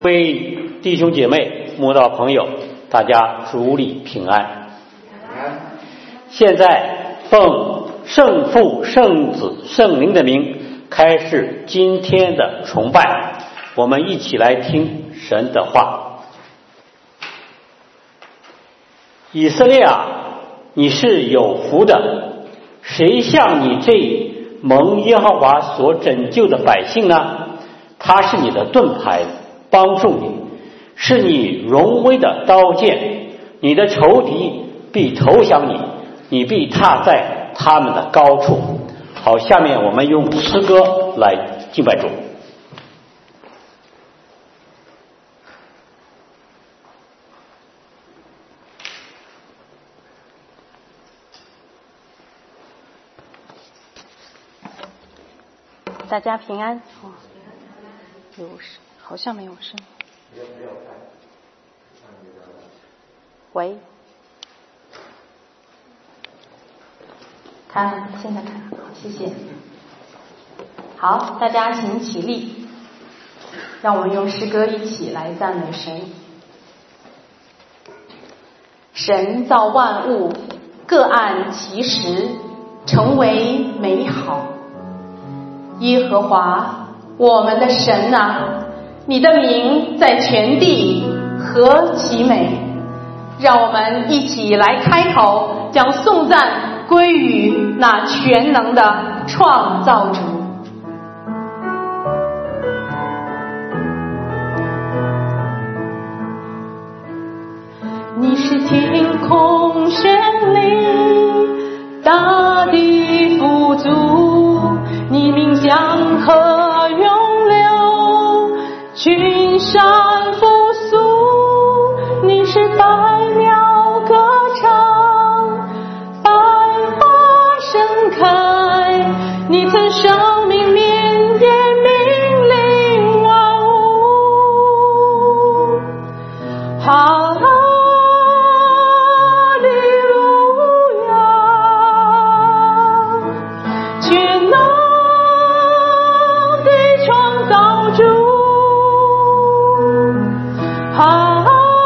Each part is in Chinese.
各位弟兄姐妹、慕道朋友，大家主里平安。现在奉圣父、圣子、圣灵的名开始今天的崇拜，我们一起来听神的话。以色列啊，你是有福的，谁像你这蒙耶和华所拯救的百姓呢？他是你的盾牌，帮助你，是你荣威的刀剑，你的仇敌必投降你，你必踏在他们的高处。好，下面我们用诗歌来敬拜主。 大家平安。好像没有声。喂，开了，现在开了，好，谢谢。好，大家请起立，让我们用诗歌一起来赞美神。神造万物，各按其时，成为美好。耶和华，我们的神啊，你的名在全地何其美！让我们一起来开口，将颂赞归于那全能的创造主。你是天空神灵，大地富足，你名江河涌流，群山复苏，你是百鸟歌唱，百花盛开，你曾生命绵延，命令万物。哈利路亚，全能的创造主。哈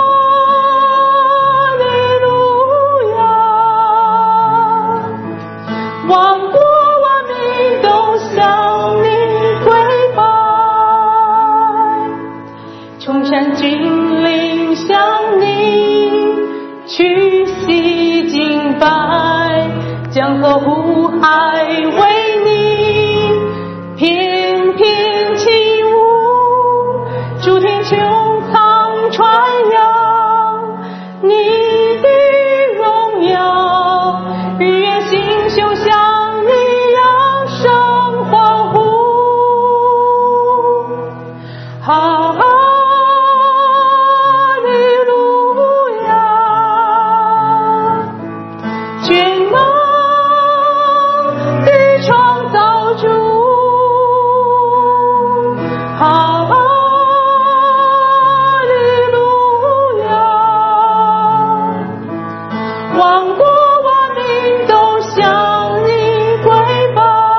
利路亚，万国万民都向你跪拜，众山峻岭向你屈膝敬拜，江河湖海为你翩翩起舞，诸天穹苍传扬你的荣耀，日月星宿向你扬声欢呼。哈利路亚，全能的创造主。哈利路亚，万国万民都向你跪拜，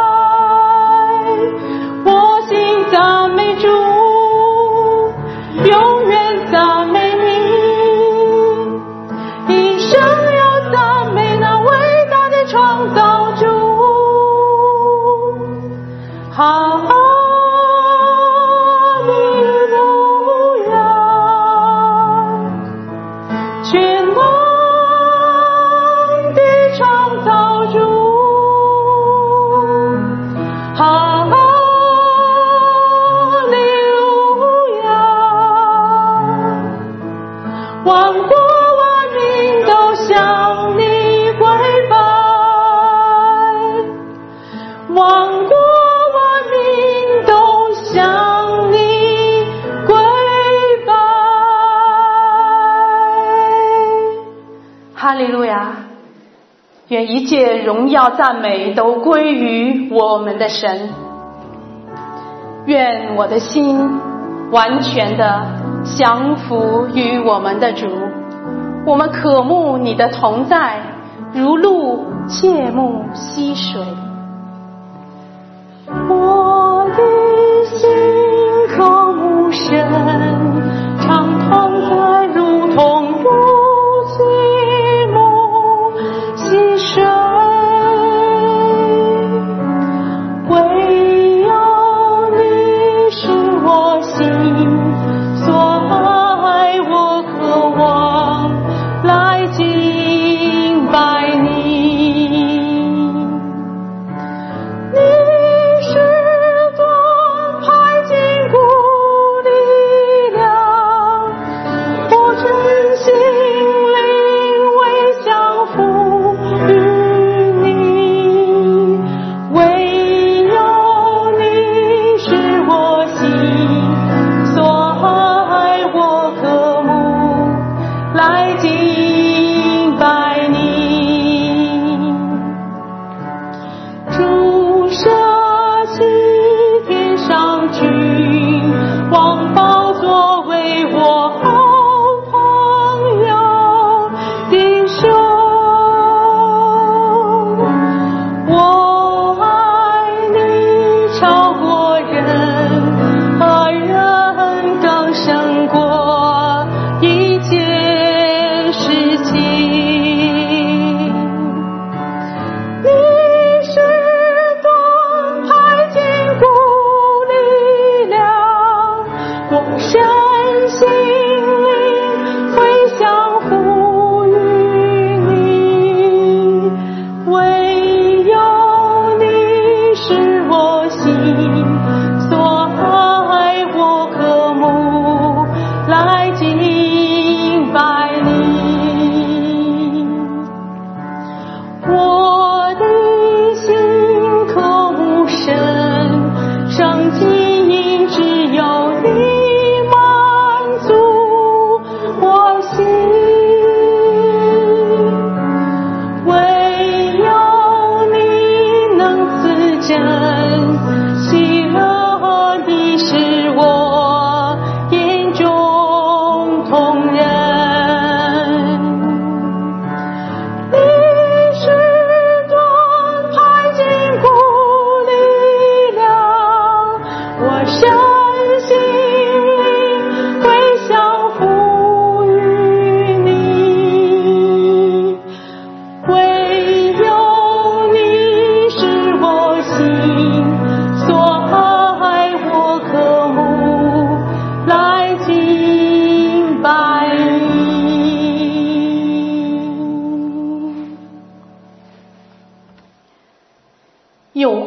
我心赞美主，永远赞美你，一生要赞美那伟大的创造主。哈利路亚，全能的创造主。哈利路亚，万国万民都向你跪拜，万国万民都向你跪拜。哈利路亚！愿一切荣耀赞美都归于我们的神。愿我的心完全的降服于我们的主，我们渴慕你的同在，如鹿切慕溪水。我的心渴慕神，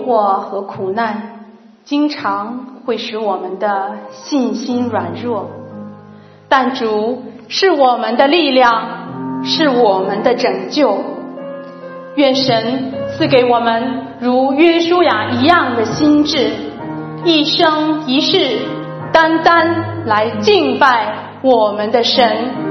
惑和苦难，经常会使我们的信心软弱，但主是我们的力量，是我们的拯救。愿神赐给我们如约书亚一样的心志，一生一世单单来敬拜我们的神。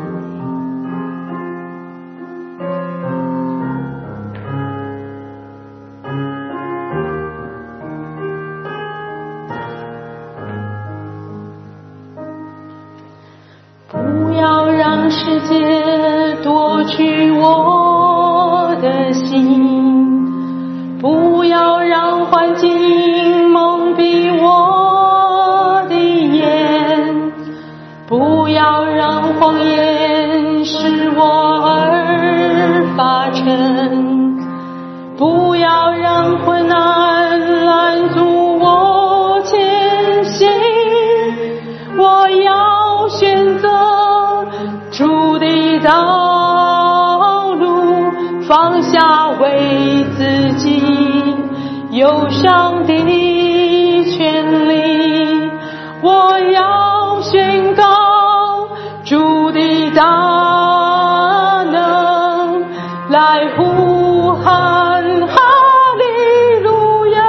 不要让世界夺去我的心，不要让环境蒙蔽我的眼，不要让谎言使我耳发沉，不要让困难拦阻我前行。我要选择主的道路，放下为自己忧伤的权利。我要宣告主的大能，来呼喊哈利路亚。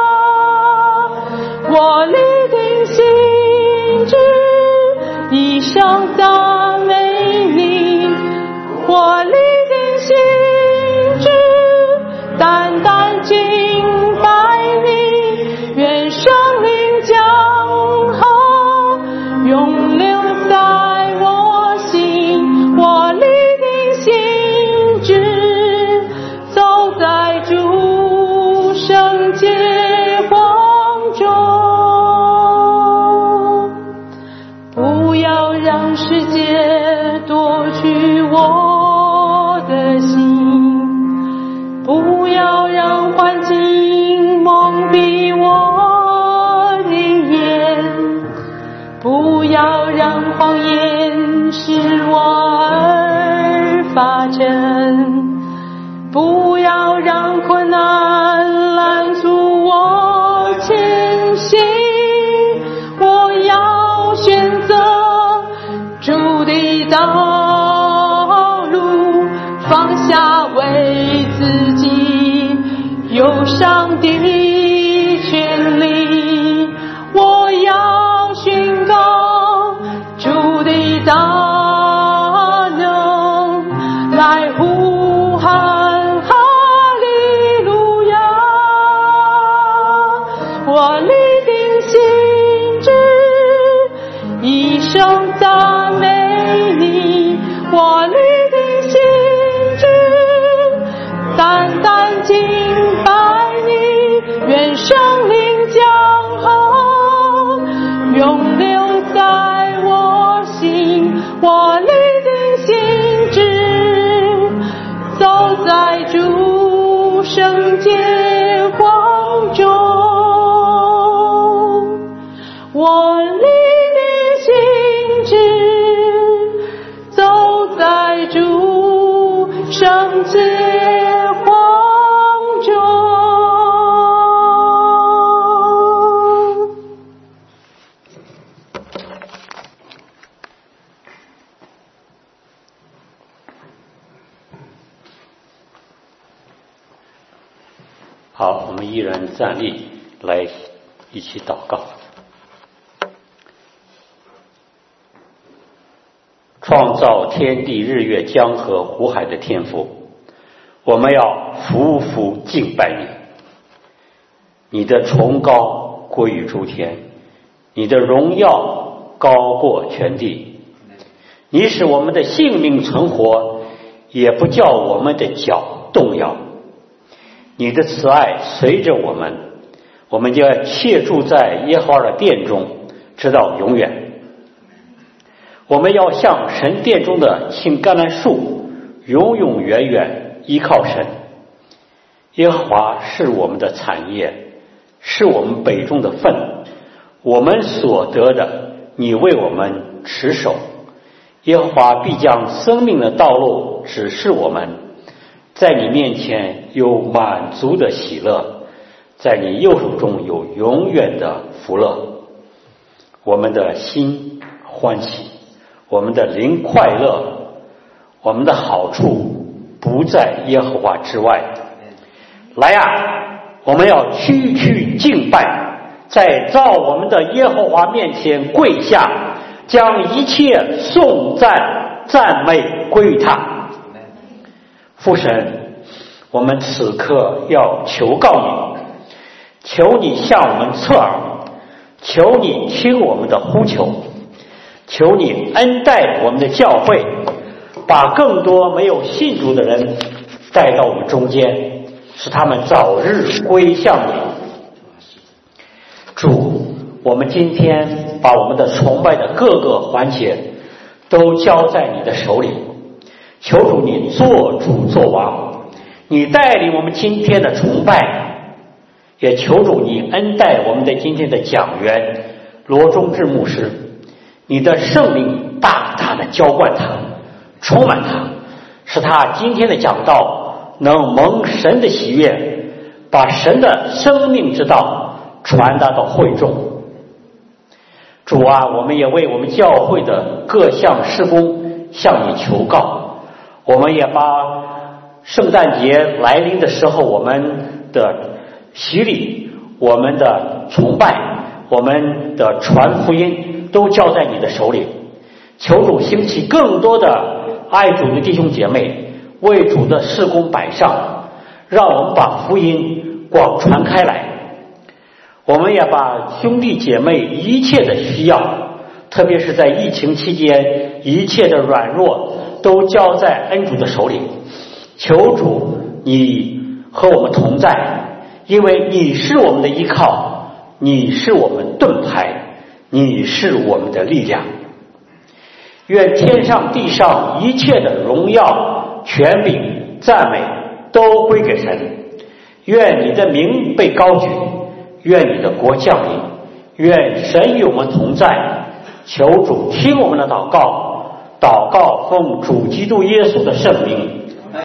我立定心志，一生赞美你。我立定心志，单单敬拜你。愿生命江河永留在我心。我立定心志，走在主圣洁光中。不要让世界夺去我的心，不要让环境蒙蔽我的眼，不要让谎言使我耳发沉，不要让困难拦阻我前行。我要选择主的道路，放下为自己忧伤的权利。我要宣告主的大能，来呼喊哈利路亚。我立定心志，一生赞美你。我立定心志，单单敬拜你。愿生命江河永留在我心。我立定心志，走在主圣洁光中。我立定心志，走在主圣洁光中。 好，我们依然站立来一起祷告。创造天地日月江河湖海的天父，我们要匍匐敬拜你。你的崇高归于诸天，你的荣耀高过全地。你使我们的性命存活，也不叫我们的脚动摇。你的慈爱随着我们，我们就要切住在耶和华的殿中，直到永远。我们要像神殿中的青橄榄树，永永远远依靠神。耶和华是我们的产业，是我们杯中的分，我们所得的，你为我们持守。耶和华必将生命的道路指示我们，在你面前有满足的喜乐， 在你右手中有永远的福乐。我们的心欢喜，我们的灵快乐，我们的好处不在耶和华之外。来呀，我们要区区敬拜，在造我们的耶和华面前跪下，将一切颂赞赞美归于他。父神，我们此刻要求告你，求你向我们侧耳，求你听我们的呼求，求你恩待我们的教会，把更多没有信主的人带到我们中间，使他们早日归向你。主，我们今天把我们的崇拜的各个环节都交在你的手里，求主你做主做王，你带领我们今天的崇拜，也求主你恩待我们的今天的讲员罗忠志牧师，你的圣灵大大的浇灌他，充满他，使他今天的讲道能蒙神的喜悦，把神的生命之道传达到会众。主啊，我们也为我们教会的各项事工向你求告，我们也把圣诞节来临的时候我们的洗礼，我们的崇拜，我们的传福音都交在你的手里。求主兴起更多的爱主的弟兄姐妹，为主的事工摆上，让我们把福音广传开来。我们也把兄弟姐妹一切的需要，特别是在疫情期间一切的软弱都交在恩主的手里。求主你和我们同在，因为你是我们的依靠，你是我们盾牌，你是我们的力量。愿天上地上一切的荣耀权柄赞美都归给神，愿你的名被高举，愿你的国降临，愿神与我们同在。求主听我们的祷告，祷告奉主基督耶稣的圣名。